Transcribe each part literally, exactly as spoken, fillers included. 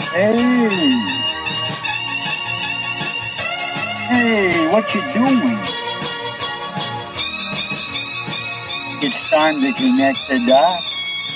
Hey, hey, what you doing? It's time to connect the dots.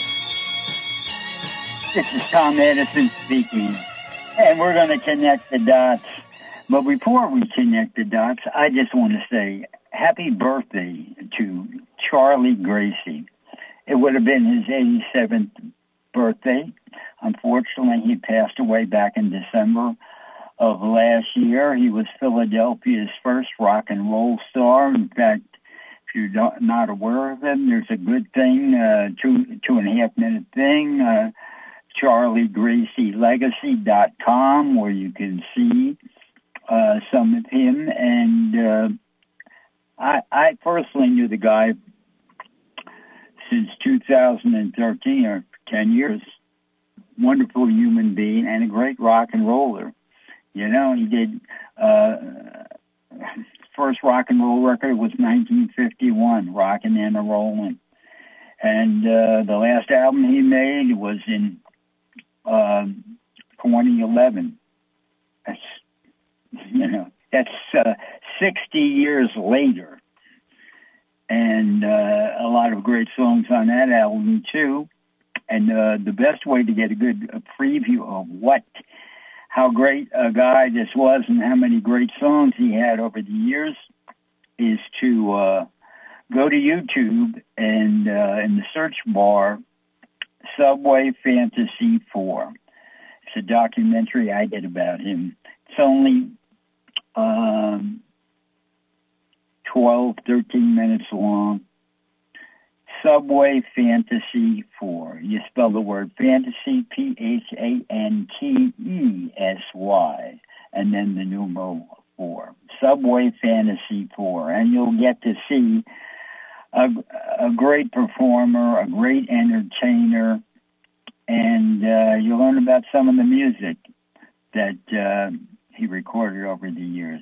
This is Tom Edison speaking, and we're going to connect the dots. But before we connect the dots, I just want to say happy birthday to Charlie Gracie. It would have been his eighty-seventh birthday. Unfortunately, he passed away back in December of last year. He was Philadelphia's first rock and roll star. In fact, if you're not, not aware of him, there's a good thing, uh, two, two and a half minute thing, uh, charlie gracie legacy dot com, where you can see uh, some of him. And uh, I, I personally knew the guy since two thousand thirteen, or ten years. Wonderful human being and a great rock and roller. You know, he did, uh, first rock and roll record was nineteen fifty-one, Rockin' and a Rollin'. And uh, the last album he made was in uh, twenty eleven. That's, you know, that's uh, sixty years later. And uh, a lot of great songs on that album, too. And uh, the best way to get a good a preview of what, how great a guy this was and how many great songs he had over the years is to uh, go to YouTube and uh, in the search bar, Subway Fantasy four. It's a documentary I did about him. It's only um, twelve, thirteen minutes long. Subway Fantasy four. You spell the word fantasy, P H A N T E S Y, and then the numeral four. Subway Fantasy four. And you'll get to see a, a great performer, a great entertainer, and uh, you'll learn about some of the music that uh, he recorded over the years.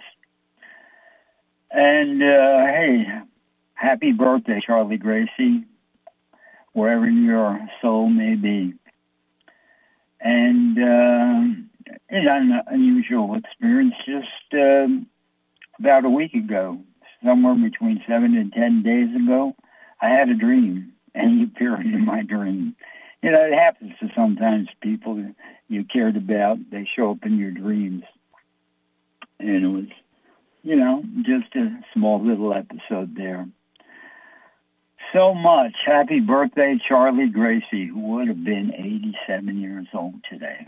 And, uh, hey, happy birthday, Charlie Gracie, wherever your soul may be. And uh, it's an unusual experience. Just uh, about a week ago, somewhere between seven and ten days ago, I had a dream, and he appeared in my dream. You know, it happens to sometimes people you cared about. They show up in your dreams. And it was, you know, just a small little episode there. So much. Happy birthday, Charlie Gracie, who would have been eighty-seven years old today.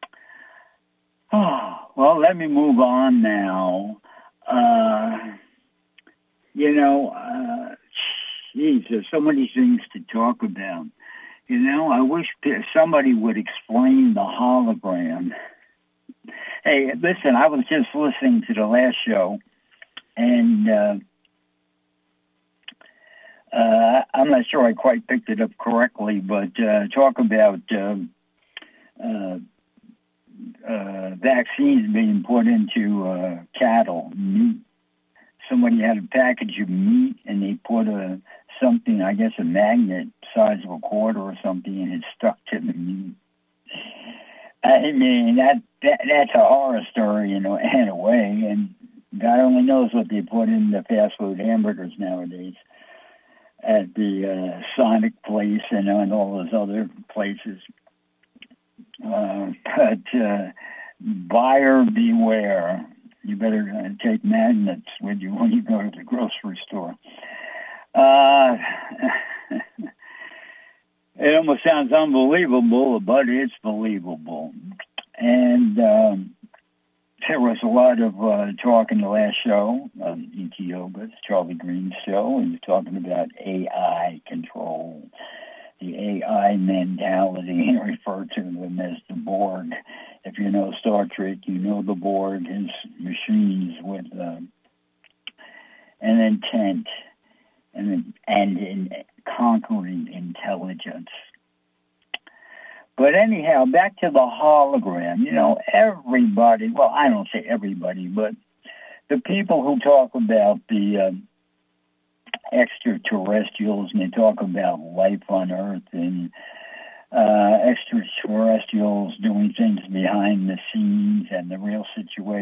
Oh, well, let me move on now. Uh, you know, uh, geez, there's so many things to talk about. You know, I wish somebody would explain the hologram. Hey, listen, I was just listening to the last show, and uh, Uh, I'm not sure I quite picked it up correctly, but uh, talk about uh, uh, uh, vaccines being put into uh, cattle, meat. Somebody had a package of meat, and they put a something, I guess a magnet size of a quarter or something, and it stuck to the meat. I mean, that, that that's a horror story in a, in a way, and God only knows what they put in the fast food hamburgers nowadays at the uh, Sonic place and on all those other places. Uh, but uh, buyer beware. You better uh, take magnets with you when you go to the grocery store. Uh, it almost sounds unbelievable, but it's believable. And um, there was a lot of uh, talk in the last show, of E T Yoga's Charlie Green's show, and he's talking about A I control, the A I mentality, and refer to them as the Borg. If you know Star Trek, you know the Borg is machines with uh, an intent and, and in conquering intelligence. But anyhow, back to the hologram. You know, everybody, well, I don't say everybody, but the people who talk about the uh, extraterrestrials, and they talk about life on Earth and uh, extraterrestrials doing things behind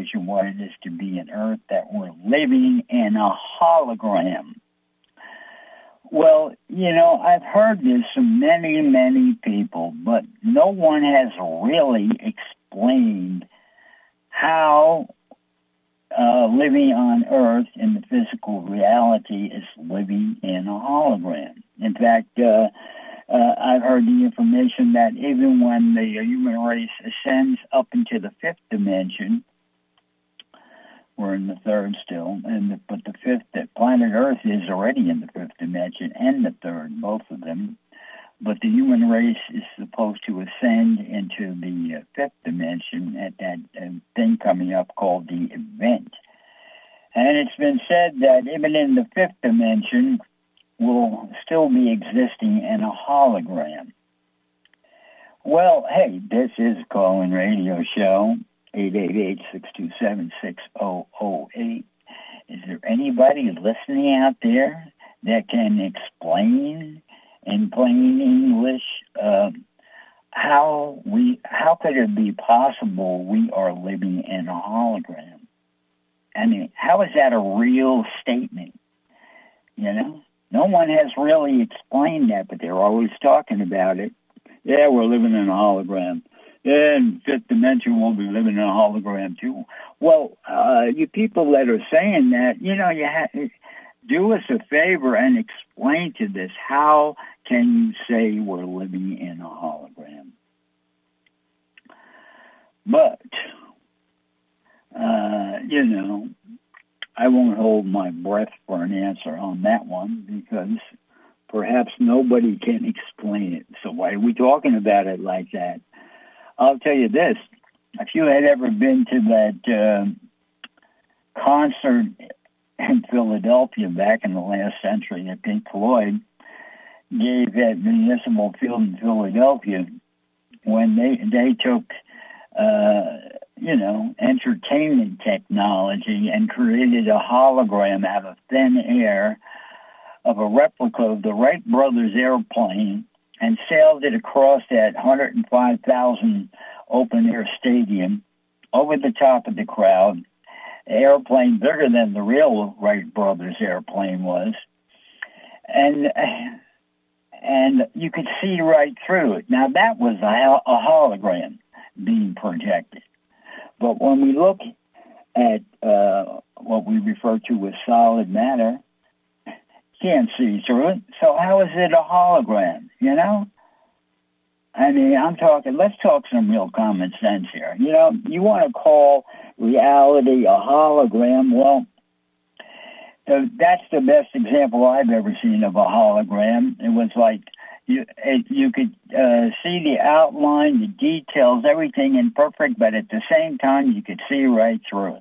information what it is to be an Earth, that we're living in a hologram. Well, you know, I've heard this from many, many people, but no one has really explained how uh, living on Earth in the physical reality is living in a hologram. In fact, uh, uh, I've heard the information that even when the human race ascends up into the fifth dimension, we're in the third still, and the, but the fifth, that planet Earth is already in the fifth dimension and the third, both of them. But the human race is supposed to ascend into the uh, fifth dimension at that uh, thing coming up called the event. And it's been said that even in the fifth dimension, we'll still be existing in a hologram. Well, hey, this is a call-in radio show. eight eight eight, six two seven, six zero zero eight. Is there anybody listening out there that can explain in plain English uh, how we how could it be possible we are living in a hologram? I mean, how is that a real statement? You know, no one has really explained that, but they're always talking about it. Yeah, we're living in a hologram. In fifth dimension, we'll be living in a hologram too. Well, uh, you people that are saying that, you know, you ha- do us a favor and explain to this. How can you say we're living in a hologram? But, uh, you know, I won't hold my breath for an answer on that one because perhaps nobody can explain it. So why are we talking about it like that? I'll tell you this, if you had ever been to that uh, concert in Philadelphia back in the last century that Pink Floyd gave at Municipal Field in Philadelphia, when they, they took, uh, you know, entertainment technology and created a hologram out of thin air of a replica of the Wright brothers airplane, and sailed it across that one hundred five thousand open-air stadium over the top of the crowd, an airplane bigger than the real Wright brothers airplane was. And and you could see right through it. Now, that was a, a hologram being projected. But when we look at uh, what we refer to as solid matter, can't see through it. So how is it a hologram, you know? I mean, I'm talking, let's talk some real common sense here. You know, you want to call reality a hologram, well, the, that's the best example I've ever seen of a hologram. It was like you it, you could uh, see the outline, the details, everything in perfect, but at the same time, you could see right through it.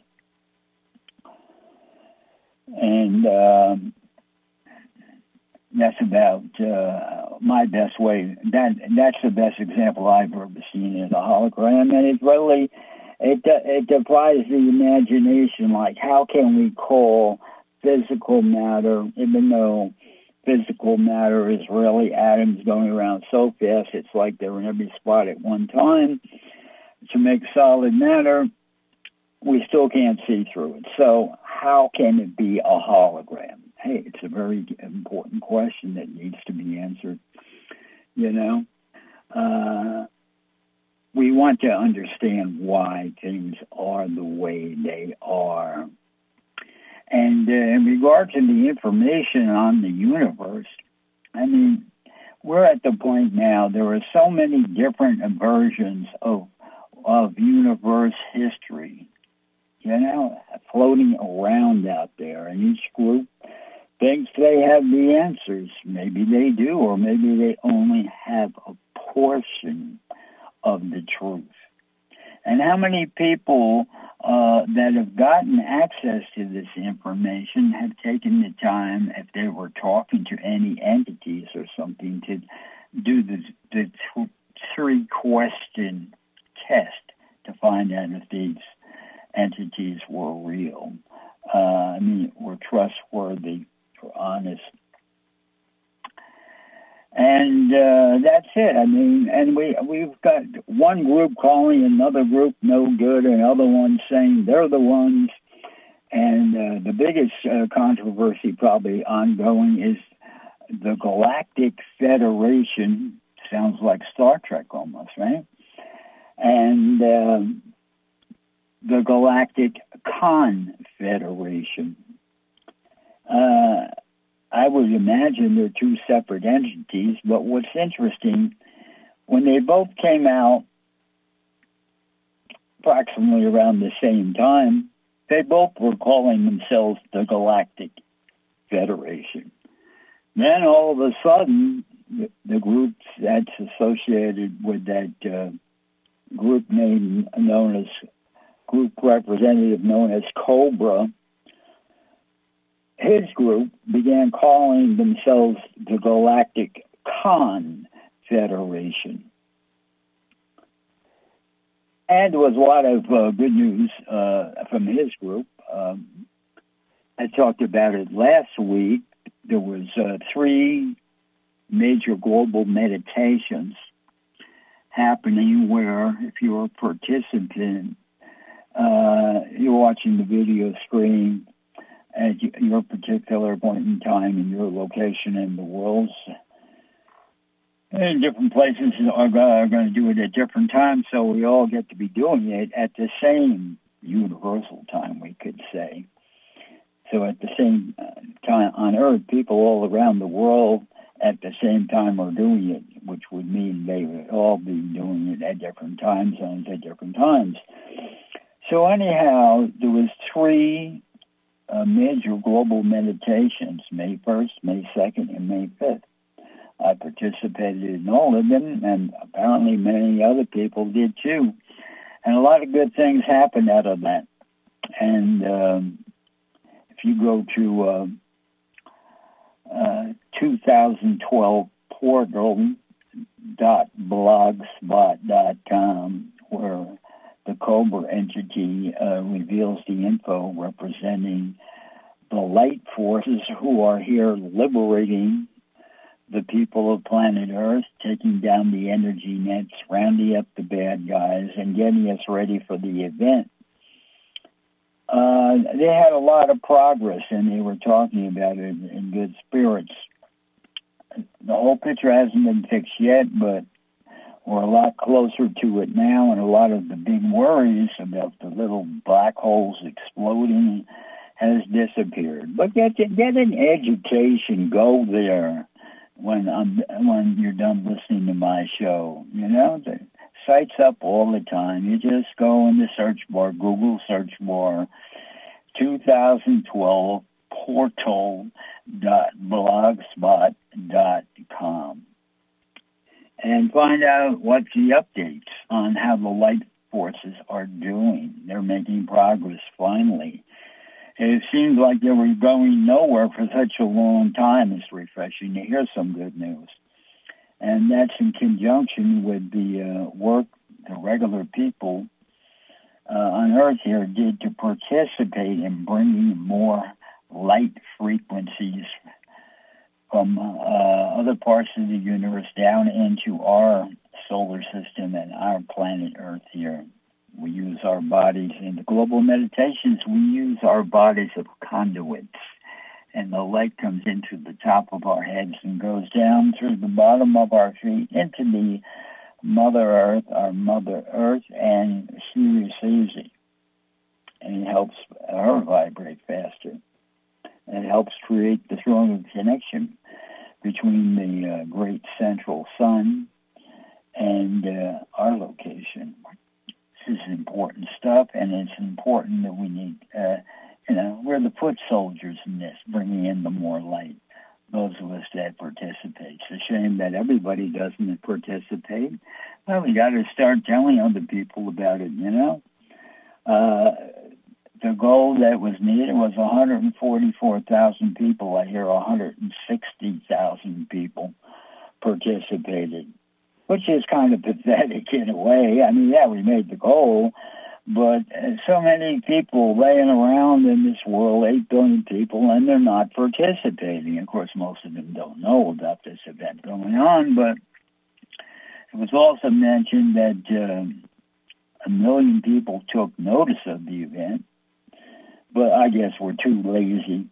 And um, that's about uh, my best way. That that's the best example I've ever seen as a hologram, and it really it it defies the imagination. Like, how can we call physical matter, even though physical matter is really atoms going around so fast, it's like they're in every spot at one time. To make solid matter, we still can't see through it. So how can it be a hologram? Hey, it's a very important question that needs to be answered. You know, uh, we want to understand why things are the way they are. And uh, in regard to the information on the universe, I mean, we're at the point now, there are so many different versions of of universe history, you know, floating around out there. And each group thinks they have the answers. Maybe they do, or maybe they only have a portion of the truth. And how many people uh, that have gotten access to this information have taken the time, if they were talking to any entities or something, to do the, the th- three-question test to find out if these entities were real? Uh, I mean, were trustworthy, were honest. And uh, that's it. I mean, and we, we've got one group calling another group no good, and other ones saying they're the ones. And uh, the biggest uh, controversy probably ongoing is the Galactic Federation. Sounds like Star Trek almost, right? And uh, the Galactic Confederation. Uh, I would imagine they're two separate entities, but what's interesting, when they both came out approximately around the same time, they both were calling themselves the Galactic Federation. Then all of a sudden, the, the group that's associated with that uh, group name known as, group representative known as Cobra, his group began calling themselves the Galactic Confederation. And there was a lot of uh, good news uh, from his group. Um, I talked about it last week. There was uh, three major global meditations happening where if you're a participant, uh, you're watching the video screen at your particular point in time in your location in the world. And different places are, are going to do it at different times, so we all get to be doing it at the same universal time, we could say. So at the same time on Earth, people all around the world at the same time are doing it, which would mean they would all be doing it at different time zones at different times. So anyhow, there was three uh, major global meditations, May first, May second, and May fifth. I participated in all of them, and apparently many other people did too. And a lot of good things happened out of that. And um, if you go to uh, uh, two thousand twelve portal dot blogspot dot com, where the Cobra entity uh, reveals the info representing the light forces who are here liberating the people of planet Earth, taking down the energy nets, rounding up the bad guys, and getting us ready for the event. Uh, they had a lot of progress, and they were talking about it in good spirits. The whole picture hasn't been fixed yet, but we're a lot closer to it now, and a lot of the big worries about the little black holes exploding has disappeared. But get, get an education, go there. When I'm when you're done listening to my show, you know, the site's up all the time. You just go in the search bar, Google search bar, two thousand twelve portal dot blogspot dot com, and find out what the updates on how the light forces are doing. They're making progress finally. It seems like they were going nowhere for such a long time. It's refreshing to hear some good news. And that's in conjunction with the uh, work the regular people uh, on Earth here did to participate in bringing more light frequencies from uh, other parts of the universe down into our solar system and our planet Earth here. We use our bodies in the global meditations. We use our bodies as conduits, and the light comes into the top of our heads and goes down through the bottom of our feet into the Mother Earth, our Mother Earth, and she receives it, and it helps her vibrate faster. And it helps create the stronger connection between the uh, great central sun and uh, our location. This is important stuff, and it's important that we need, uh, you know, we're the foot soldiers in this, bringing in the more light, those of us that participate. It's a shame that everybody doesn't participate. Well, we got to start telling other people about it, you know. Uh, the goal that was needed was one hundred forty-four thousand people. I hear one hundred sixty thousand people participated, which is kind of pathetic in a way. I mean, yeah, we made the goal, But uh, so many people laying around in this world, eight billion people, and they're not participating. Of course, most of them don't know about this event going on, but it was also mentioned that uh, a million people took notice of the event, but I guess we're too lazy.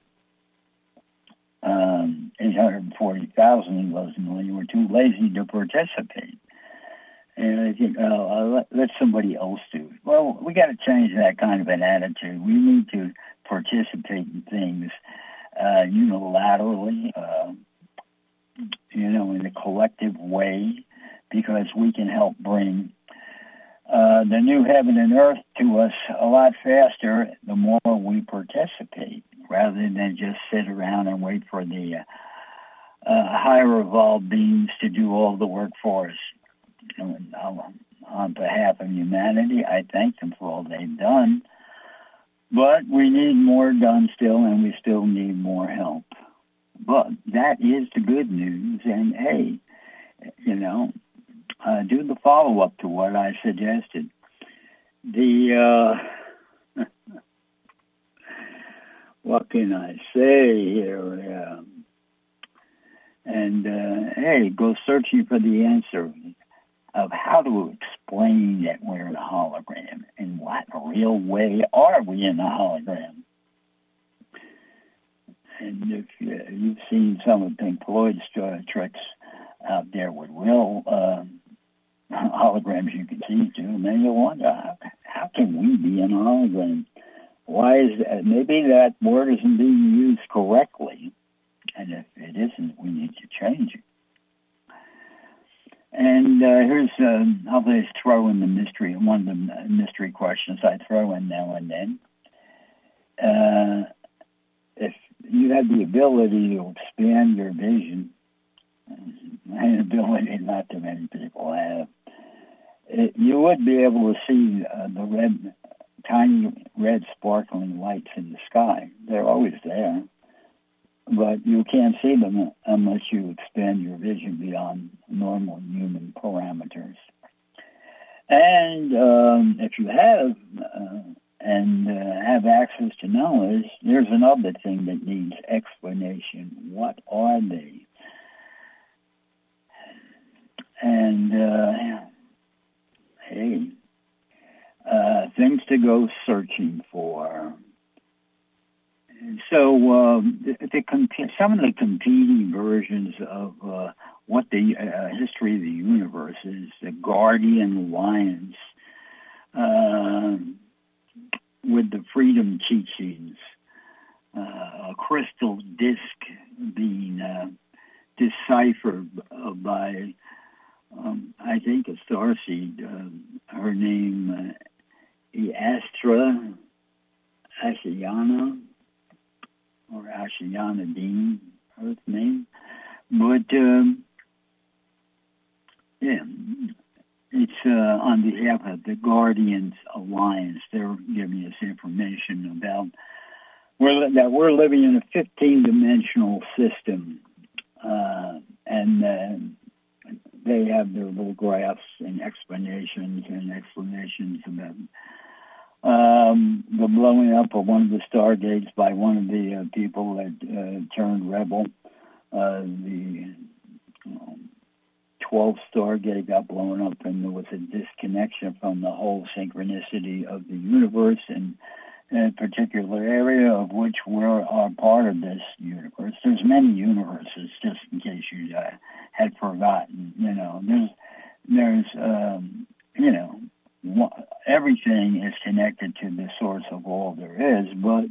Um, eight hundred forty thousand was a million. We're too lazy to participate. And I think, oh, I'll let, let somebody else do it. Well, we got to change that kind of an attitude. We need to participate in things uh, unilaterally, uh, you know, in a collective way, because we can help bring uh, the new heaven and earth to us a lot faster the more we participate, rather than just sit around and wait for the uh, uh, higher evolved beings to do all the work for us. And on behalf of humanity, I thank them for all they've done. But we need more done still, and we still need more help. But that is the good news. And, hey, you know, uh, do the follow-up to what I suggested. The, uh, what can I say here? Uh, and, uh, hey, go searching for the answer of how to explain that we're in a hologram. In what real way are we in a hologram? And if uh, you've seen some of Pink Floyd's uh, tricks out there with real uh, holograms you can see too, and then you wonder, how, how can we be in a hologram? Why is that? Maybe that word isn't being used correctly. And if it isn't, we need to change it. And uh, here's, uh, I'll just throw in the mystery, one of the mystery questions I throw in now and then. Uh, if you had the ability to expand your vision, an ability not too many people have, it, you would be able to see uh, the red, tiny red sparkling lights in the sky. They're always there. But you can't see them unless you expand your vision beyond normal human parameters. And um, if you have uh, and uh, have access to knowledge, there's another thing that needs explanation. What are they? And uh, hey, uh, things to go searching for. So um, the, the comp- some of the competing versions of uh, what the uh, history of the universe is, the Guardian Alliance, uh, with the freedom teachings, uh, a crystal disc being uh, deciphered uh, by, um, I think, a starseed, uh, her name, uh, Astra Ashiana, or Ashiana Dean, Earth name. But, um, yeah, it's uh, on behalf of the Guardians Alliance. They're giving us information about we're, that we're living in a fifteen-dimensional system. Uh, and uh, they have their little graphs and explanations and explanations about Um, the blowing up of one of the stargates by one of the uh, people that uh, turned rebel. Uh, the um, twelfth stargate got blown up, and there was a disconnection from the whole synchronicity of the universe, and in a particular area of which we're are part of this universe. There's many universes, just in case you uh, had forgotten. You know, there's there's um, you know. Everything is connected to the source of all there is, but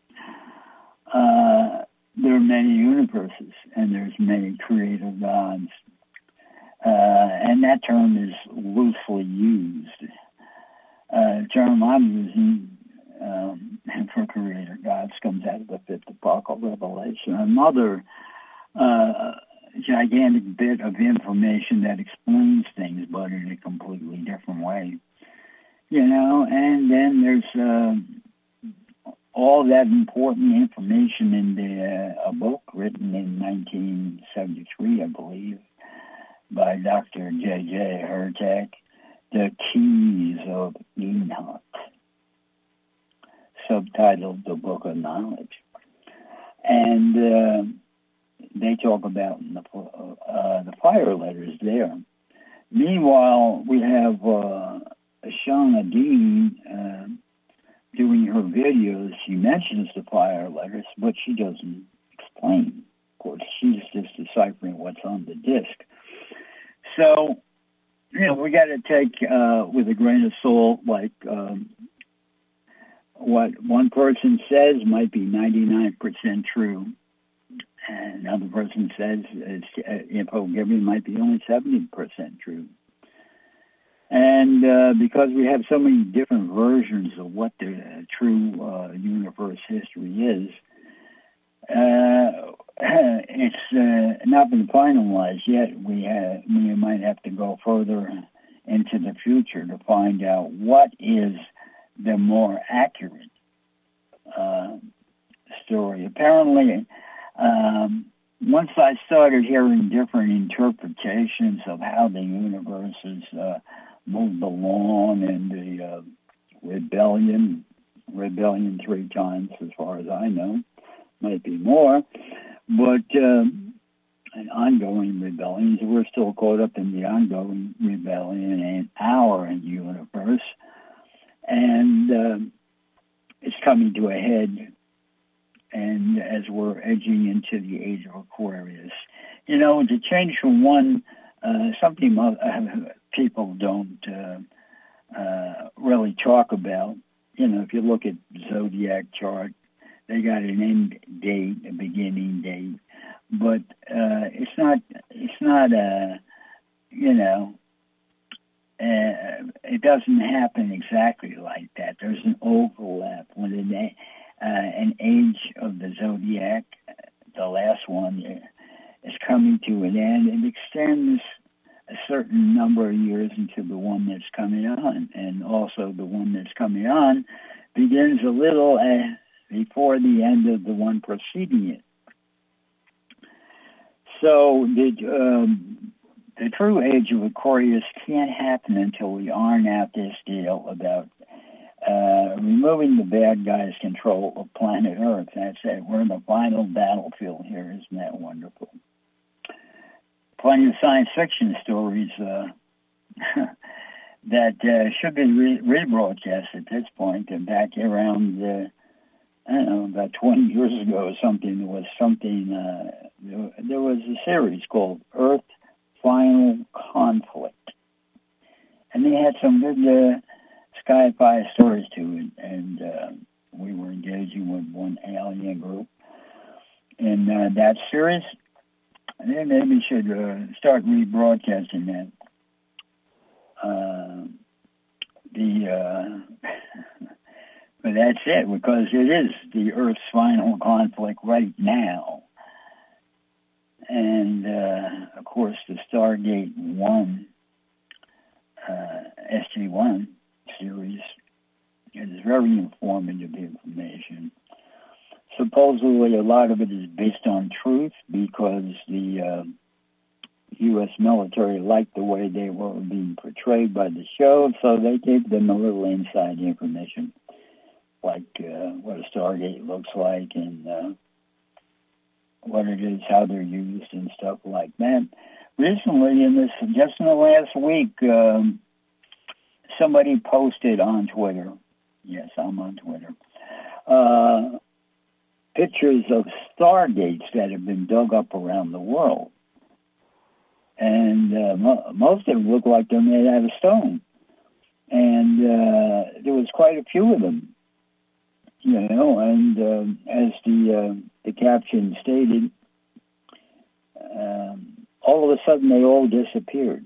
uh, there are many universes, and there's many creative gods, uh, and that term is loosely used. Uh, the term I'm using um, for creator gods comes out of the fifth epochal revelation, another uh, gigantic bit of information that explains things, but in a completely different way. You know, and then there's uh, all that important information in the, uh, a book written in nineteen seventy-three, I believe, by Doctor J J Hurtak, The Keys of Enoch. titled The Book of Knowledge. And uh, they talk about the, uh, the fire letters there. Meanwhile, we have uh, Shauna Dean uh, doing her videos. She mentions the fire letters, but she doesn't explain. Of course, she's just deciphering what's on the disc. So, you know, we got to take uh, with a grain of salt, like um, what one person says might be ninety-nine percent true, and another person says it's, uh, info given might be only seventy percent true. And uh, because we have so many different versions of what the uh, true uh, universe history is, uh, it's uh, not been finalized yet. We have, we might have to go further into the future to find out what is the more accurate uh, story. Apparently, um, once I started hearing different interpretations of how the universe is uh, moved along, and the uh, rebellion, rebellion three times as far as I know, might be more, but um, an ongoing rebellions. We're still caught up in the ongoing rebellion in our universe, and um, it's coming to a head, and as we're edging into the age of Aquarius. You know, to change from one, uh, something uh, people don't uh, uh, really talk about. You know, if you look at zodiac chart, they got an end date, a beginning date, but uh, it's not. It's not a. You know, uh, it doesn't happen exactly like that. There's an overlap when an, uh, an age of the zodiac, the last one, is coming to an end. It extends a certain number of years into the one that's coming on, and also the one that's coming on begins a little uh, before the end of the one preceding it. So the, um, the true age of Aquarius can't happen until we iron out this deal about uh, removing the bad guys' control of planet Earth. That's it. We're in the final battlefield here. Isn't that wonderful? Plenty of science fiction stories uh, that uh, should be re- rebroadcast at this point. And back around, uh, I don't know, about twenty years ago or something, there was something, uh, there, there was a series called Earth Final Conflict. And they had some good uh, sci-fi stories to it. And uh, we were engaging with one alien group in uh, that series. They maybe should uh, start rebroadcasting that. Uh, the uh, but that's it, because it is the Earth's final conflict right now, and uh, of course the Stargate One, uh, S G one series is very informative information. Supposedly, a lot of it is based on truth because the uh, U S military liked the way they were being portrayed by the show, so they gave them a little inside information, like uh, what a Stargate looks like and uh, what it is, how they're used, and stuff like that. Recently, in this, just in the last week, um, somebody posted on Twitter. Yes, I'm on Twitter. Uh, pictures of Stargates that have been dug up around the world. And uh, mo- most of them look like they're made out of stone. And uh, there was quite a few of them, you know, and um, as the, uh, the caption stated, um, all of a sudden they all disappeared.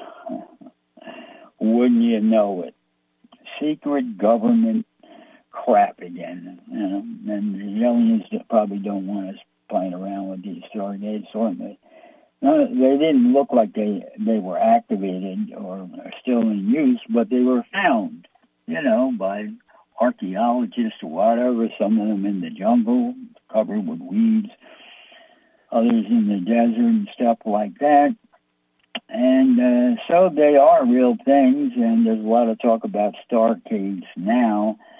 Wouldn't you know it? Secret government crap again, you know, and the aliens probably don't want us playing around with these Stargates, or they, no, they didn't look like they, they were activated or are still in use, but they were found, you know, by archaeologists or whatever, some of them in the jungle, covered with weeds, others in the desert and stuff like that. And uh, so they are real things, and there's a lot of talk about Stargates now.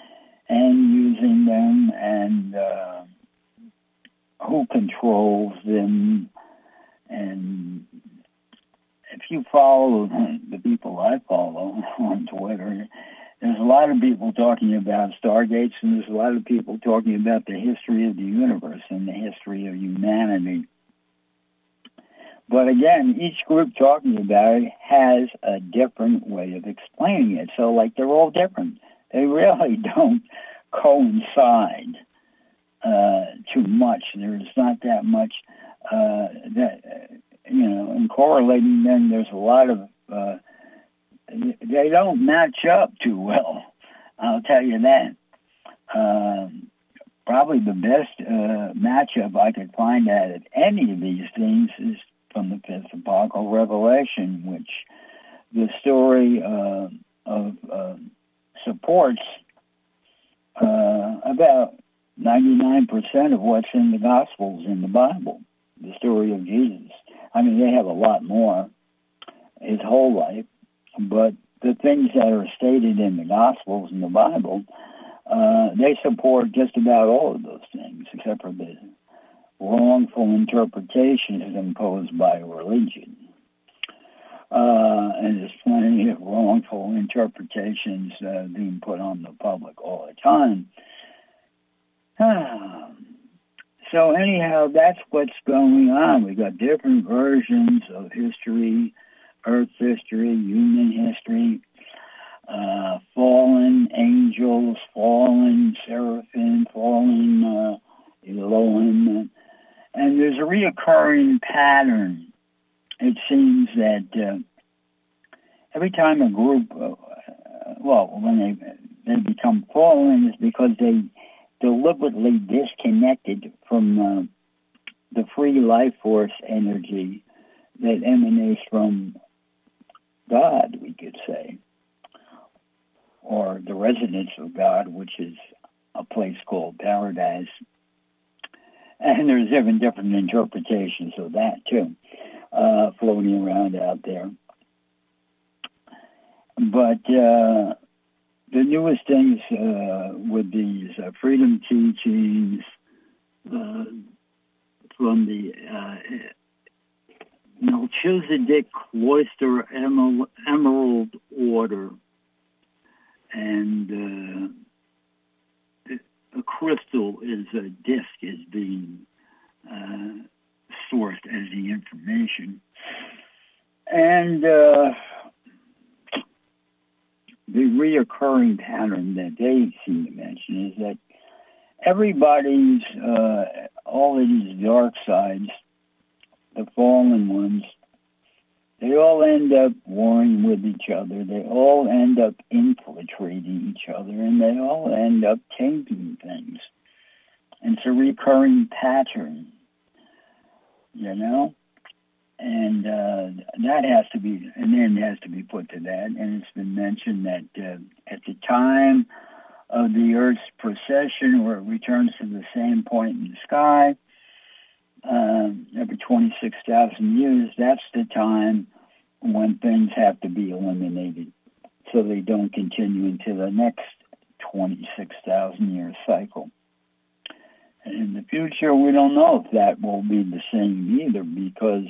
and using them, and uh, who controls them. And if you follow the people I follow on Twitter, there's a lot of people talking about stargates, and there's a lot of people talking about the history of the universe and the history of humanity. But again, each group talking about it has a different way of explaining it. So, like, they're all different. They really don't coincide uh, too much. There's not that much uh, that, you know, in correlating them, there's a lot of, uh, they don't match up too well. I'll tell you that. Um, probably the best uh, matchup I could find out of any of these things is from the fifth apocalyptic revelation, which the story uh, of uh, supports uh, about ninety-nine percent of what's in the Gospels in the Bible, the story of Jesus. I mean, they have a lot more, his whole life, but the things that are stated in the Gospels in the Bible, uh, they support just about all of those things, except for the wrongful interpretations imposed by religion. Uh, and there's plenty of wrongful interpretations uh, being put on the public all the time. So anyhow, that's what's going on. We got different versions of history, Earth history, human history, uh, fallen angels, fallen seraphim, fallen uh, Elohim. And there's a reoccurring pattern. It seems that uh, every time a group, uh, well, when they, they become fallen, it's because they deliberately disconnected from uh, the free life force energy that emanates from God, we could say, or the residence of God, which is a place called paradise. And there's even different interpretations of that, too, uh, floating around out there. But uh, the newest things uh, with these uh, freedom teachings uh, from the uh, Melchizedek Cloister Emerald, Emerald Order, and uh, a crystal is a disc is being uh, sourced as the information. And uh, the reoccurring pattern that they seem to mention is that everybody's, uh, all of these dark sides, the fallen ones, they all end up warring with each other. They all end up infiltrating each other, and they all end up taking things. And it's a recurring pattern, you know? And uh, that has to be, an end has to be put to that. And it's been mentioned that uh, at the time of the Earth's precession, where it returns to the same point in the sky, um, every twenty-six thousand years, that's the time when things have to be eliminated so they don't continue into the next twenty-six thousand year cycle. And in the future, we don't know if that will be the same either, because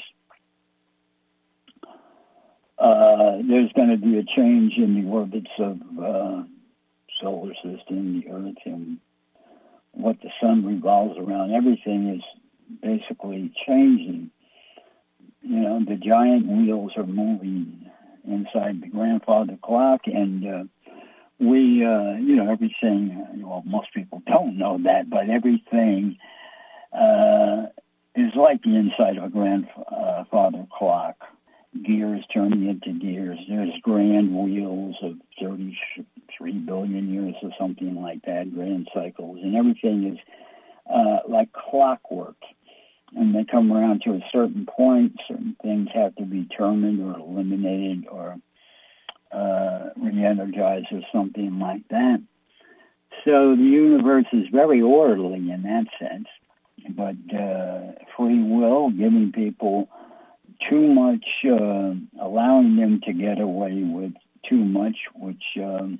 uh, there's going to be a change in the orbits of uh, solar system, the Earth, and what the sun revolves around. Everything is basically changing. You know, the giant wheels are moving inside the grandfather clock, and uh, we, uh, you know, everything, well, most people don't know that, but everything uh, is like the inside of a grandfather clock. Gears turning into gears. There's grand wheels of thirty-three billion years or something like that, grand cycles, and everything is uh, like clockwork. And they come around to a certain point, certain things have to be terminated or eliminated or uh, re-energized or something like that. So the universe is very orderly in that sense, but uh, free will, giving people too much, uh, allowing them to get away with too much, which um,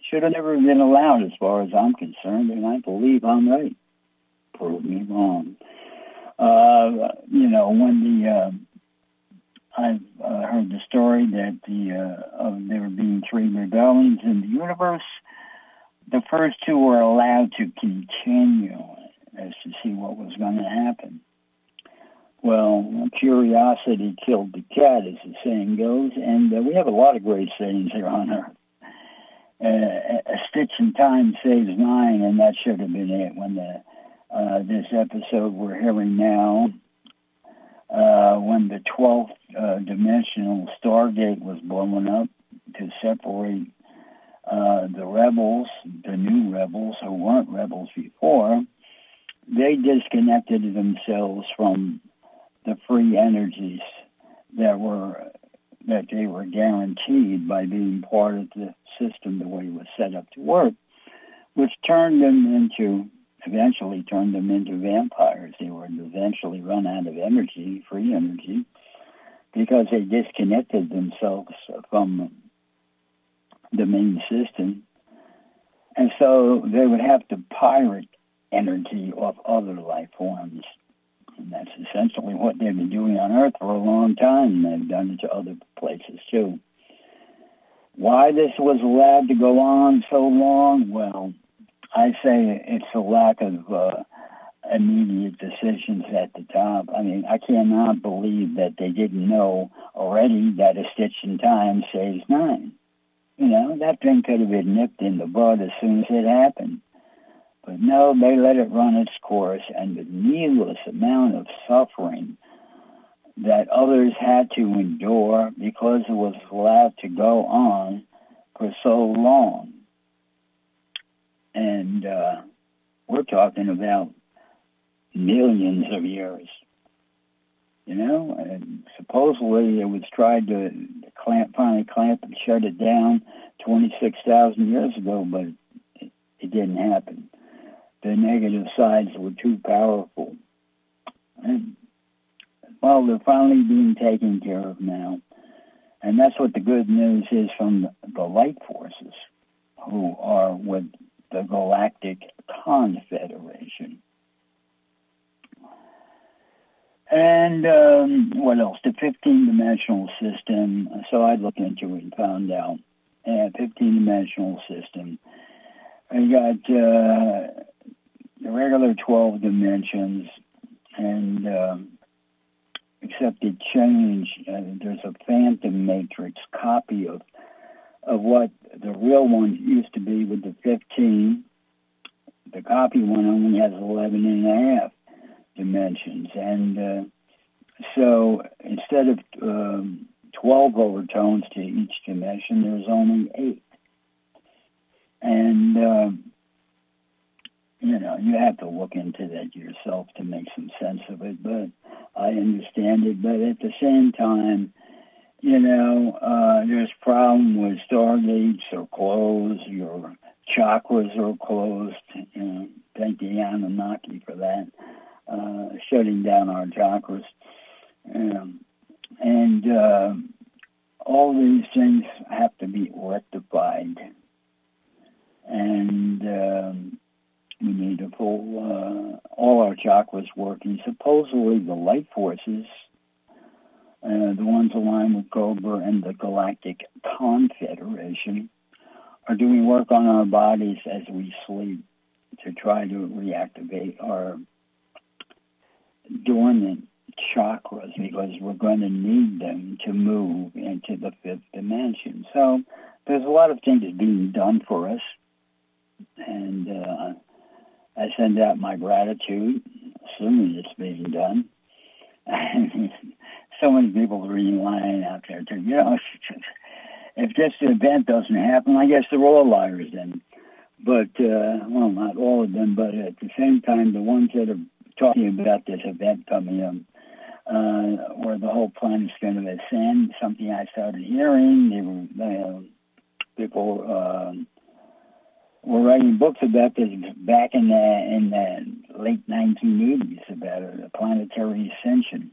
should have never been allowed as far as I'm concerned, and I believe I'm right. Prove me wrong. Uh, you know, when the, uh, I've uh, heard the story that the uh, of there being three rebellions in the universe, the first two were allowed to continue as to see what was going to happen. Well, curiosity killed the cat, as the saying goes, and uh, we have a lot of great sayings here on Earth. Uh, a stitch in time saves nine, and that should have been it when the uh, this episode we're hearing now, uh, when the twelfth uh, dimensional Stargate was blown up to separate uh, the rebels, the new rebels who weren't rebels before, they disconnected themselves from the free energies that were that they were guaranteed by being part of the system the way it was set up to work, which turned them into, eventually turned them into vampires. They would eventually run out of energy, free energy, because they disconnected themselves from the main system. And so they would have to pirate energy off other life forms. And that's essentially what they've been doing on Earth for a long time. They've done it to other places, too. Why this was allowed to go on so long? Well, I say it's a lack of uh, immediate decisions at the top. I mean, I cannot believe that they didn't know already that a stitch in time saves nine. You know, that thing could have been nipped in the bud as soon as it happened. But no, they let it run its course, and the needless amount of suffering that others had to endure because it was allowed to go on for so long. And uh, we're talking about millions of years. You know, and supposedly it was tried to clamp, finally clamp and shut it down twenty-six thousand years ago, but it, it didn't happen. The negative sides were too powerful. And, well, they're finally being taken care of now. And that's what the good news is from the light forces, who are with the Galactic Confederation. And um, what else? The fifteen-dimensional system. So I looked into it and found out. Yeah, fifteen-dimensional system. I got uh, the regular twelve dimensions, and um, except it changed. Uh, there's a phantom matrix copy of of what the real one used to be with the fifteen. The copy one only has eleven and a half dimensions, and uh, so instead of um, twelve overtones to each dimension, there's only eight. And uh, you know, you have to look into that yourself to make some sense of it, but I understand it. But at the same time, you know, uh, there's a problem with stargates are closed, your chakras are closed. You know, thank the Anunnaki for that, uh, shutting down our chakras. Um, and uh, all these things have to be rectified. And um, we need to pull uh, all our chakras working. Supposedly the light forces, uh, the ones aligned with Cobra and the Galactic Confederation, are doing work on our bodies as we sleep to try to reactivate our dormant chakras, because we're going to need them to move into the fifth dimension. So there's a lot of things being done for us, and uh, I send out my gratitude, assuming it's being done. So many people are really lying out there too. You know, if this event doesn't happen, I guess they're all liars then. But, uh, well, not all of them, but at the same time, the ones that are talking about this event coming up, uh, where the whole planet's going to ascend, something I started hearing. They were, uh, people uh, were writing books about this back in the, in the late nineteen eighties about a planetary ascension.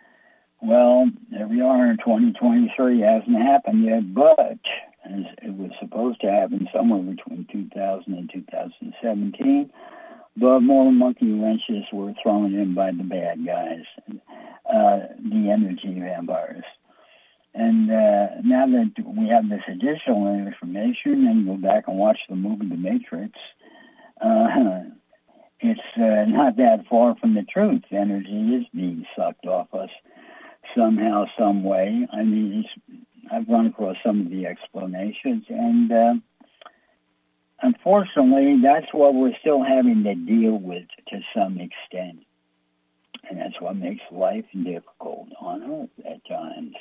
Well, there we are in twenty twenty-three. It hasn't happened yet, but as it was supposed to happen somewhere between two thousand and two thousand seventeen, but more monkey wrenches were thrown in by the bad guys, uh, the energy vampires. And uh, now that we have this additional information, and go back and watch the movie The Matrix, uh, it's uh, not that far from the truth. Energy is being sucked off us somehow, some way. I mean, it's, I've run across some of the explanations, and uh, unfortunately, that's what we're still having to deal with to some extent. And that's what makes life difficult on Earth at times.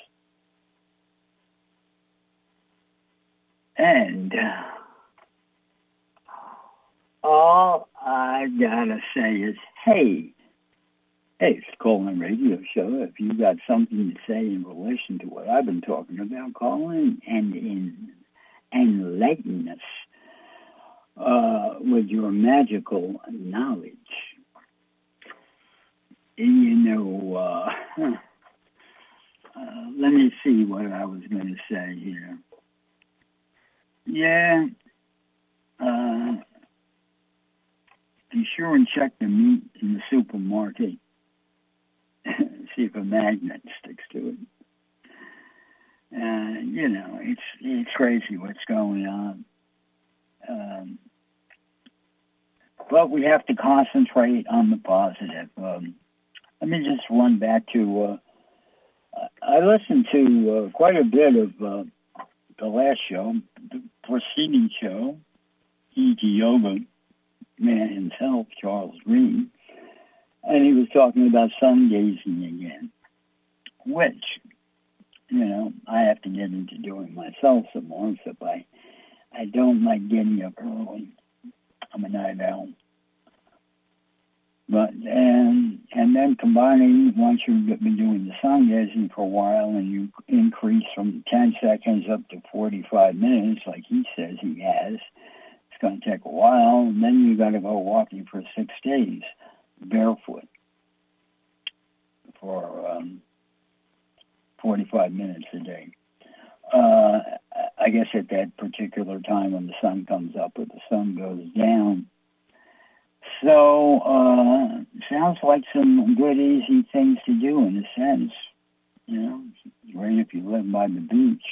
And all I gotta say is, hey, hey, it's Colin Radio Show. If you got something to say in relation to what I've been talking about, call in and in, enlighten us uh, with your magical knowledge. You know, uh, uh, let me see what I was going to say here. Yeah, uh, be sure and check the meat in the supermarket. See if a magnet sticks to it. Uh, you know, it's it's crazy what's going on. Um, but we have to concentrate on the positive. Um, let me just run back to, uh, I listened to uh, quite a bit of uh, the last show, the preceding show, E T Yoga man himself, Charles Green, and he was talking about sun gazing again, which, you know, I have to get into doing myself some more, so I, I don't like getting up early. I'm a night owl. But, and, and then combining, once you've been doing the sun gazing for a while and you increase from ten seconds up to forty-five minutes, like he says he has, it's going to take a while, and then you got to go walking for six days, barefoot, for um, forty-five minutes a day. Uh, I guess at that particular time when the sun comes up or the sun goes down. So, uh, sounds like some good, easy things to do in a sense. You know, it's great if you live by the beach.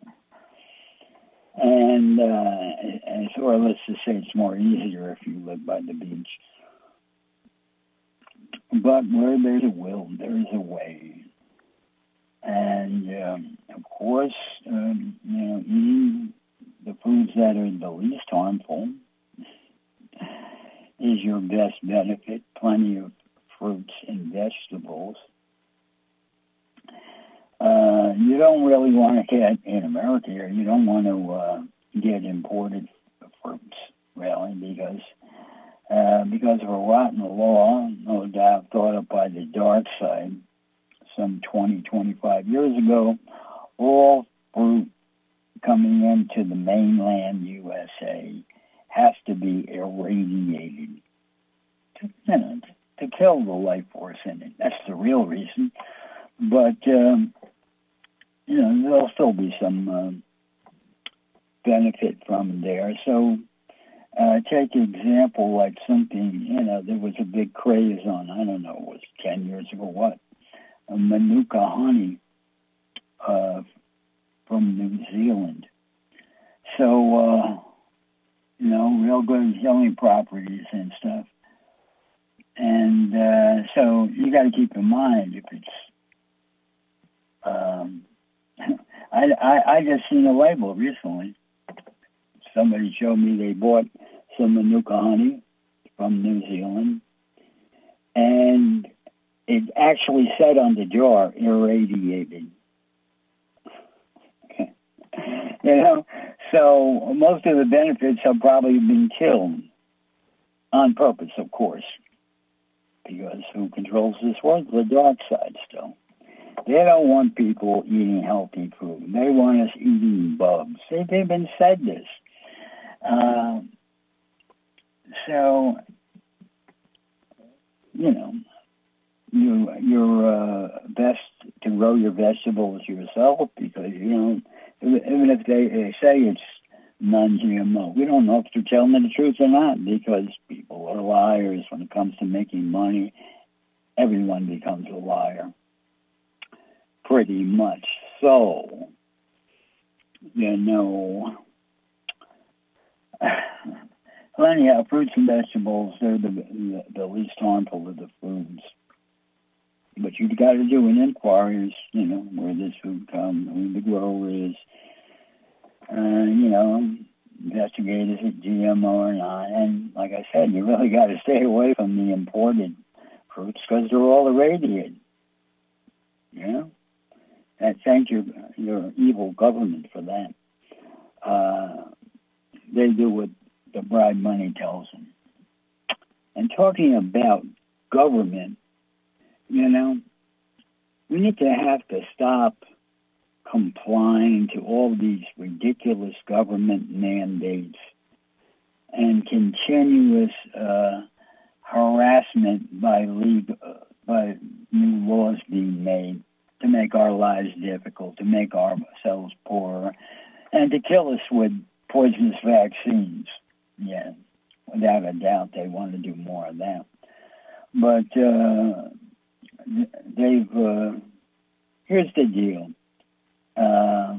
And, uh, or let's just say it's more easier if you live by the beach. But where there's a will, there's a way. And, um, of course, um, you know, eating the foods that are the least harmful is your best benefit. Plenty of fruits and vegetables. Uh, you don't really want to get, in America here, you don't want to uh, get imported fruits, really, because uh, because of a rotten law, no doubt thought up by the dark side some twenty, twenty-five years ago. All fruit coming into the mainland U S A has to be irradiated to, you know, to kill the life force in it. That's the real reason. But, um, you know, there'll still be some uh, benefit from there. So uh, take an example like something, you know, there was a big craze on, I don't know, it was ten years ago, what? A Manuka honey uh, from New Zealand. So, uh, you know, real good healing properties and stuff. And uh, so you got to keep in mind if it's, um, I, I, I just seen a label recently. Somebody showed me they bought some Manuka honey from New Zealand, and it actually said on the jar, irradiated. You know, so most of the benefits have probably been killed on purpose, of course, because who controls this world? The dark side still. They don't want people eating healthy food. They want us eating bugs. They've even said this. Uh, so, you know, you, you're uh, best to grow your vegetables yourself because, you know, even if they, they say it's non-G M O. We don't know if they're telling the truth or not, because people are liars when it comes to making money. Everyone becomes a liar, pretty much. So, you know, well, anyhow, fruits and vegetables, they're the, the, the least harmful of the foods. But you've got to do an inquiry, you know, where this food comes, who the grower is, uh, you know, investigate is it G M O or not. And like I said, you really got to stay away from the imported fruits because they're all irradiated. You know? And thank your, your evil government for that. Uh, they do what the bribe money tells them. And talking about government, you know, we need to have to stop complying to all these ridiculous government mandates and continuous uh, harassment by legal, uh, by new laws being made to make our lives difficult, to make ourselves poorer, and to kill us with poisonous vaccines. Yeah, without a doubt, they want to do more of that. But uh, they've, uh, here's the deal. Uh,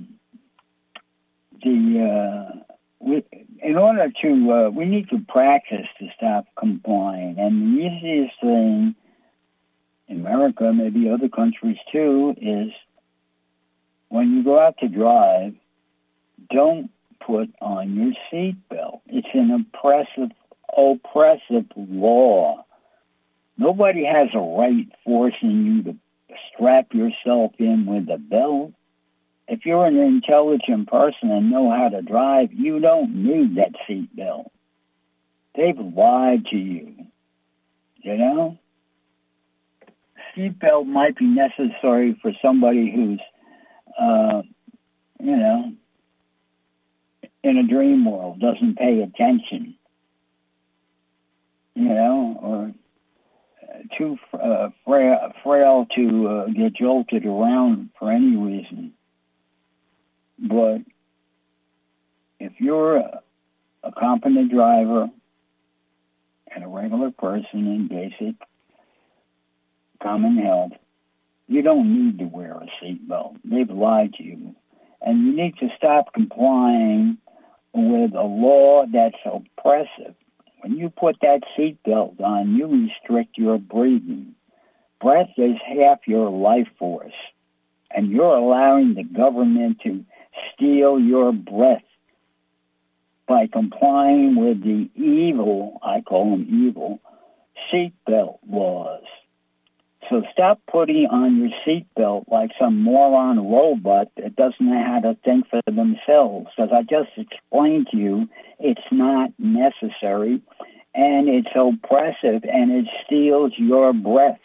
the uh, we, in order to, uh, we need to practice to stop complying. And the easiest thing in America, maybe other countries too, is when you go out to drive, don't put on your seatbelt. It's an oppressive, oppressive law. Nobody has a right forcing you to strap yourself in with a belt. If you're an intelligent person and know how to drive, you don't need that seatbelt. They've lied to you. You know? Seatbelt might be necessary for somebody who's, uh, you know, in a dream world, doesn't pay attention, you know, or too uh, frail, frail to uh, get jolted around for any reason. But if you're a, a competent driver and a regular person in basic common health, you don't need to wear a seatbelt. They've lied to you. And you need to stop complying with a law that's oppressive. When you put that seatbelt on, you restrict your breathing. Breath is half your life force, and you're allowing the government to steal your breath by complying with the evil, I call them evil, seatbelt laws. So stop putting on your seatbelt like some moron robot that doesn't know how to think for themselves. As I just explained to you, it's not necessary, and it's oppressive, and it steals your breath.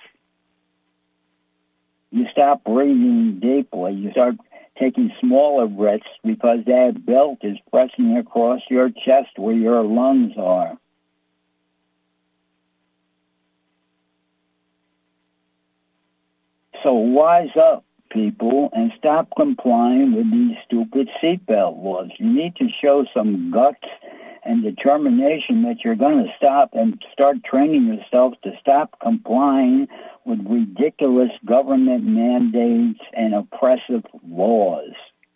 You stop breathing deeply. You start taking smaller breaths because that belt is pressing across your chest where your lungs are. So wise up, people, and stop complying with these stupid seatbelt laws. You need to show some guts and determination that you're going to stop and start training yourself to stop complying with ridiculous government mandates and oppressive laws.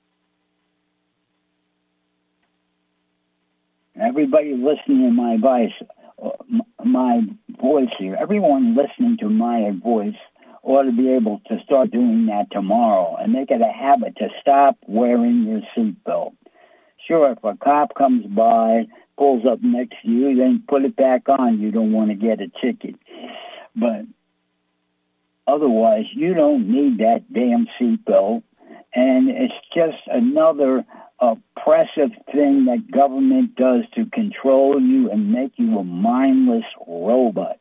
Everybody listening to my voice, my voice here, everyone listening to my voice ought to be able to start doing that tomorrow and make it a habit to stop wearing your seatbelt. Sure, if a cop comes by, pulls up next to you, then put it back on. You don't want to get a ticket. But otherwise, you don't need that damn seatbelt. And it's just another oppressive thing that government does to control you and make you a mindless robot.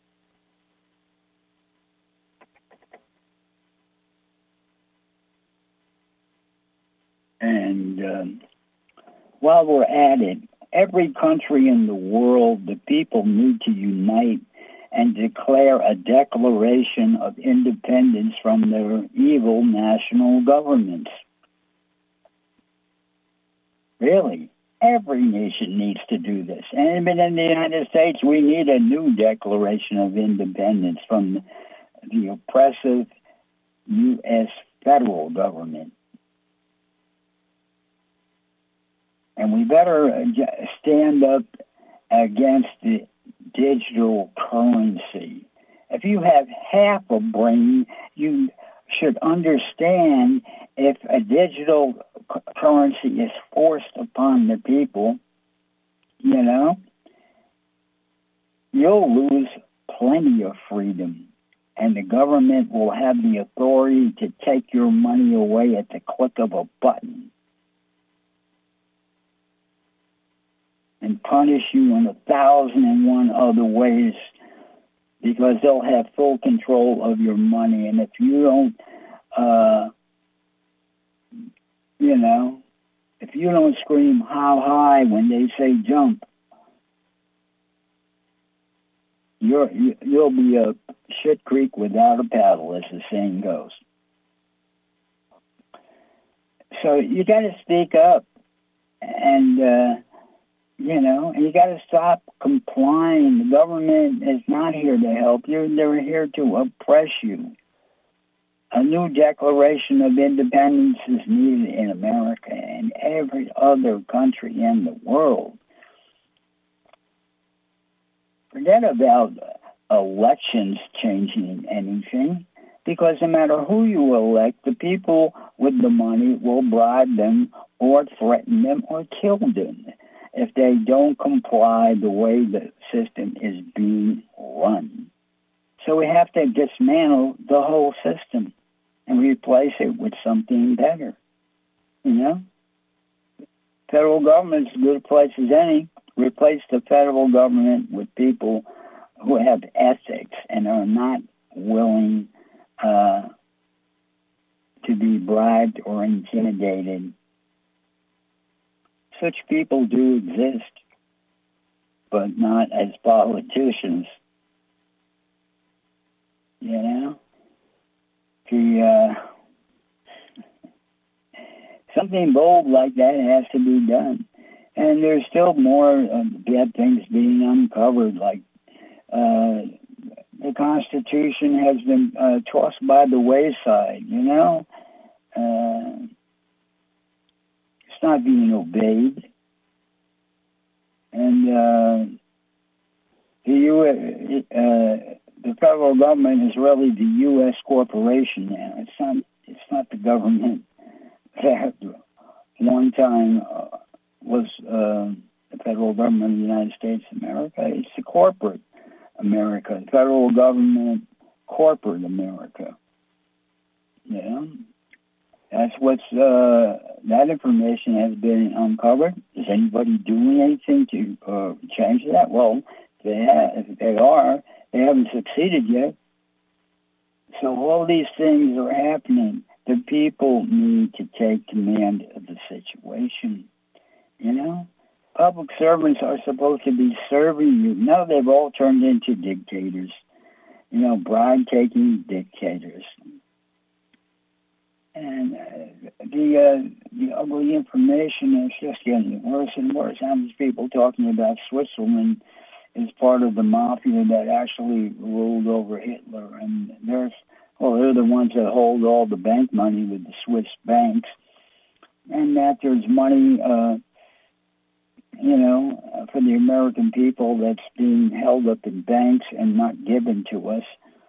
And um, while we're at it, every country in the world, the people need to unite and declare a declaration of independence from their evil national governments. Really. Every nation needs to do this. And even in the United States, we need a new Declaration of Independence from the oppressive U S federal government. And we better stand up against the digital currency. If you have half a brain, you should understand if a digital currency is forced upon the people, you know, you'll lose plenty of freedom. And the government will have the authority to take your money away at the click of a button and punish you in a thousand and one other ways, because they'll have full control of your money. And if you don't, uh, you know, if you don't scream how high when they say jump, you're, you, you'll be a shit creek without a paddle, as the saying goes. So you got to speak up, and uh, you know, and you got to stop complying. The government is not here to help you; they're here to oppress you. A new Declaration of Independence is needed in America and every other country in the world. Forget about elections changing anything, because no matter who you elect, the people with the money will bribe them or threaten them or kill them if they don't comply the way the system is being run. So we have to dismantle the whole system and replace it with something better. You know? Federal government's as good a place as any. Replace the federal government with people who have ethics and are not willing uh, to be bribed or intimidated. Such people do exist, but not as politicians. You know? The, uh, something bold like that has to be done. And there's still more uh, bad things being uncovered, like uh, the Constitution has been uh, tossed by the wayside, you know? Uh, it's not being obeyed. And uh, the, U S, uh, the federal government is really the U S corporation now. It's not, it's not the government that one time... Uh, was uh, the federal government of the United States of America. It's the corporate America, federal government, corporate America. You know, that's what's, uh, that information has been uncovered. Is anybody doing anything to uh, change that? Well, they have, if they are, they haven't succeeded yet. So all these things are happening. The people need to take command of the situation. You know, public servants are supposed to be serving you. Now they've all turned into dictators. You know, bribe-taking dictators. And uh, the uh, the ugly information is just getting worse and worse. How many people talking about Switzerland is part of the mafia that actually ruled over Hitler? And there's, well, they're the ones that hold all the bank money with the Swiss banks. And that there's money... Uh, you know, for the American people that's being held up in banks and not given to us.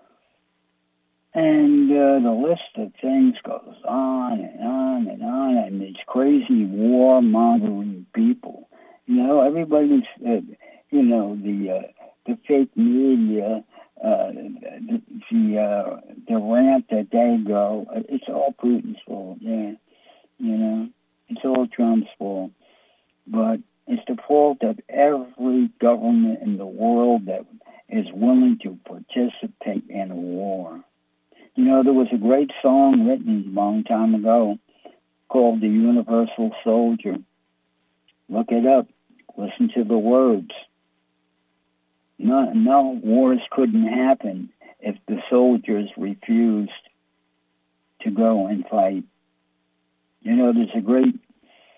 And uh, the list of things goes on and on and on, and these crazy war-mongering people. You know, everybody's, uh, you know, the uh, the fake media, uh, the the, uh, the rant that they go, it's all Putin's fault, yeah. You know, it's all Trump's fault. But it's the fault of every government in the world that is willing to participate in a war. You know, there was a great song written a long time ago called The Universal Soldier. Look it up. Listen to the words. No, no wars couldn't happen if the soldiers refused to go and fight. You know, there's a great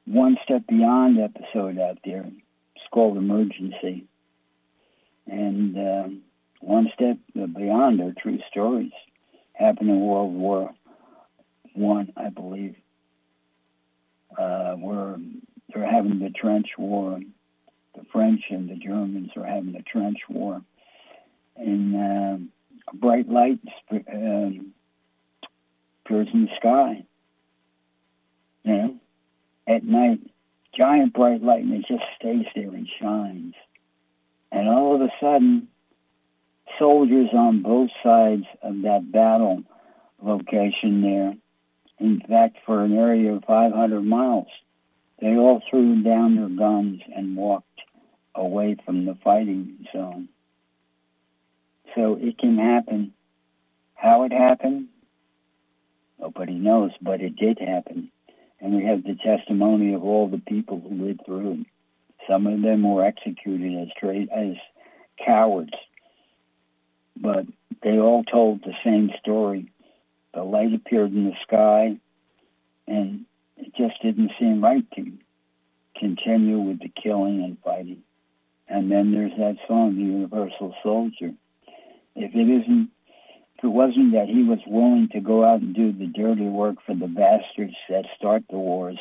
One Step Beyond episode out there. It's called Emergency. And uh, One Step Beyond are true stories. Happened in World War One, I, I believe. Uh, where they're having the trench war. The French and the Germans are having the trench war. And uh, a bright light um, appears in the sky. You know, at night, giant bright light, and it just stays there and shines. And all of a sudden, soldiers on both sides of that battle location there, in fact, for an area of five hundred miles, they all threw down their guns and walked away from the fighting zone. So it can happen. How it happened, nobody knows, but it did happen. And we have the testimony of all the people who lived through it. Some of them were executed as tra- as cowards, but they all told the same story. The light appeared in the sky, and it just didn't seem right to continue with the killing and fighting. And then there's that song, The Universal Soldier. If it isn't, if it wasn't that he was willing to go out and do the dirty work for the bastards that start the wars,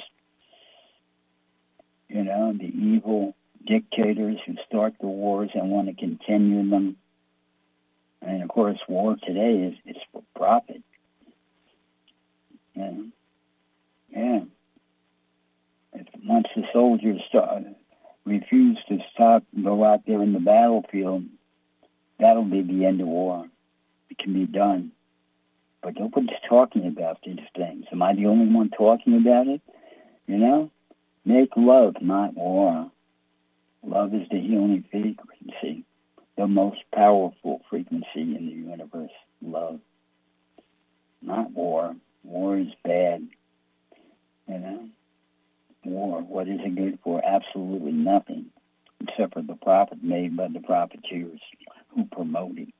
you know, the evil dictators who start the wars and want to continue them. And of course, war today is it's for profit. Yeah. Yeah. If once the soldiers start, refuse to stop and go out there in the battlefield, that'll be the end of war. It can be done. But nobody's talking about these things. Am I the only one talking about it? You know? Make love, not war. Love is the healing frequency, the most powerful frequency in the universe. Love. Not war. War is bad. You know? War, what is it good for? Absolutely nothing, except for the profit made by the profiteers who promote it.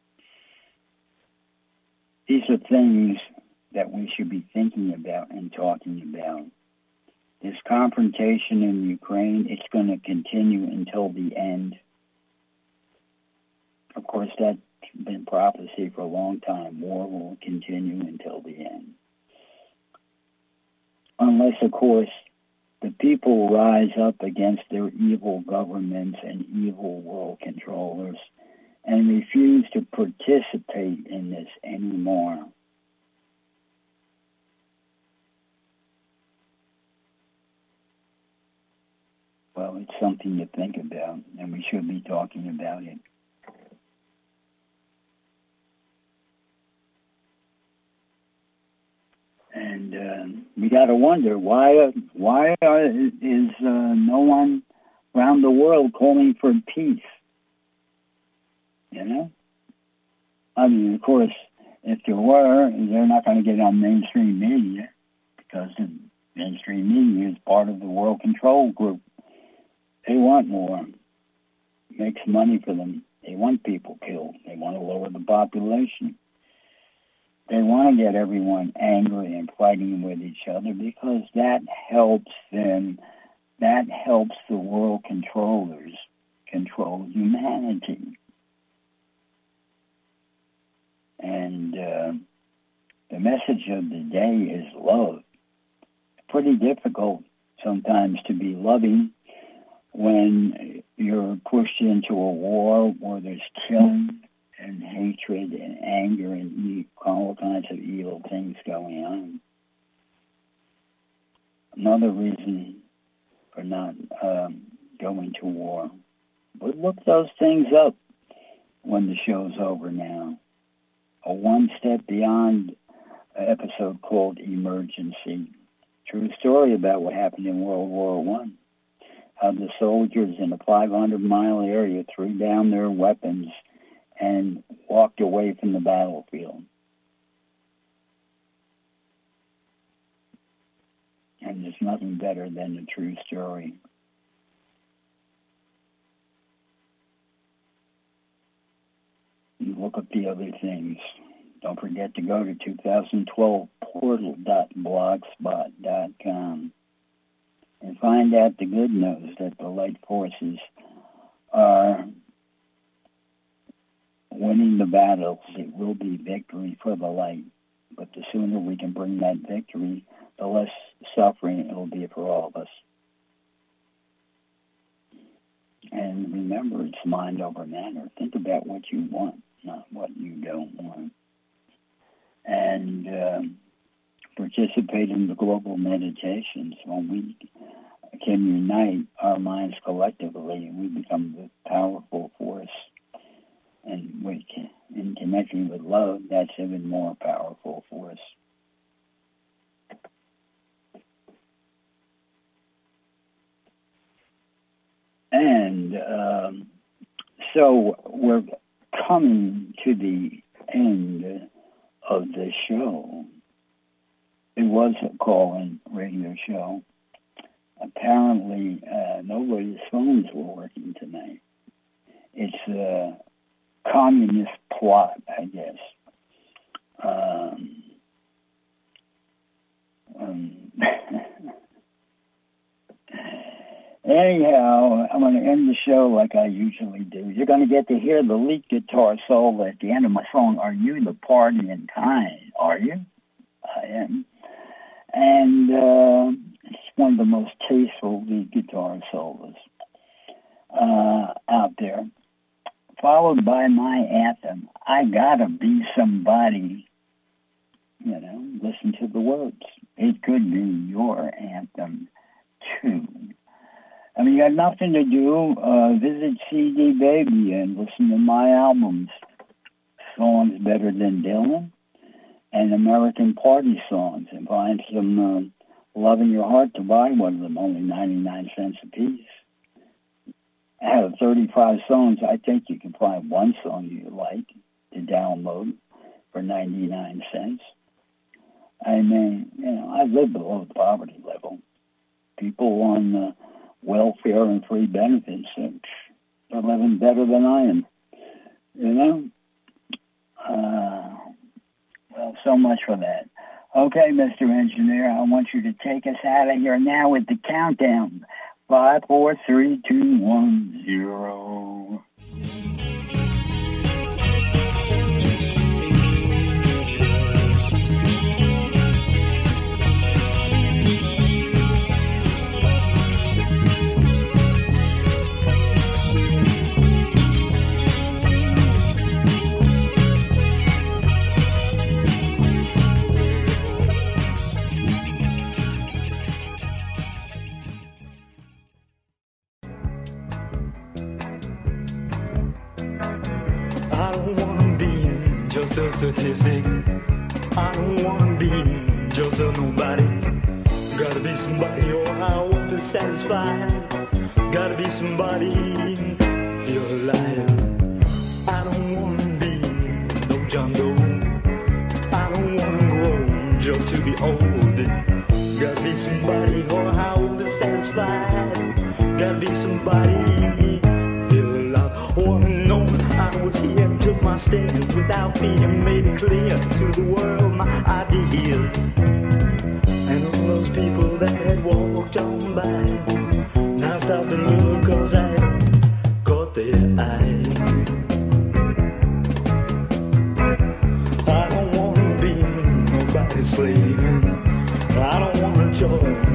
These are things that we should be thinking about and talking about. This confrontation in Ukraine, it's going to continue until the end. Of course, that's been prophecy for a long time. War will continue until the end. Unless, of course, the people rise up against their evil governments and evil world controllers and refuse to participate in this anymore. Well, it's something to think about, and we should be talking about it. And uh, we got to wonder, why why are, is uh, no one around the world calling for peace? You know? I mean, of course, if there were, they're not going to get on mainstream media, because the mainstream media is part of the world control group. They want war. It makes money for them. They want people killed. They want to lower the population. They want to get everyone angry and fighting with each other because that helps them, that helps the world controllers control humanity. And uh, the message of the day is love. It's pretty difficult sometimes to be loving when you're pushed into a war where there's killing and hatred and anger and all kinds of evil things going on. Another reason for not um, going to war. But look those things up when the show's over now. A One Step Beyond episode called Emergency. True story about what happened in World War One. How the soldiers in a five hundred mile area threw down their weapons and walked away from the battlefield. And there's nothing better than the true story. You look up the other things. Don't forget to go to two thousand twelve portal dot blogspot dot com. and find out the good news that the light forces are winning the battles. It will be victory for the light. But the sooner we can bring that victory, the less suffering it will be for all of us. And remember, it's mind over matter. Think about what you want, not what you don't want. And um, participate in the global meditations. When we can unite our minds collectively, we become the powerful force. And we can, in connecting with love, that's even more powerful for us. And um, so we're coming to the end of the show. It was a call-in radio show. Apparently, uh, nobody's phones were working tonight. It's a communist plot, I guess. Um, um, Anyhow, I'm going to end the show like I usually do. You're going to get to hear the lead guitar solo at the end of my song, Are You the Partying Kind? Are you? I am. And uh, it's one of the most tasteful lead guitar solos uh, out there. Followed by my anthem, I Gotta Be Somebody. You know, listen to the words. It could be your anthem, too. I mean, you got nothing to do. Uh, visit C D Baby and listen to my albums. Songs Better Than Dylan and American Party Songs. And find some uh, love in your heart to buy one of them, only ninety-nine cents a piece. I have thirty-five songs. I think you can find one song you like to download for ninety-nine cents. I mean, you know, I live below the poverty level. People on uh, welfare and free benefits are living better than I am. You know? Uh, well, so much for that. Okay, Mister Engineer, I want you to take us out of here now with the countdown. Five, four, three, two, one, zero. I don't wanna be just a statistic. I don't wanna be just a nobody. Gotta be somebody or I won't be satisfied. Gotta be somebody, feel alive. I don't wanna be no John Doe. I don't wanna grow just to be old. Gotta be somebody or I won't be satisfied. Gotta be somebody, feel alive. Wanna know I was here and took my stand without fear, made it clear to the world my ideas. And all those people that had walked on by now stop and look, cause I caught their eye. I don't wanna be nobody's slave. I don't wanna join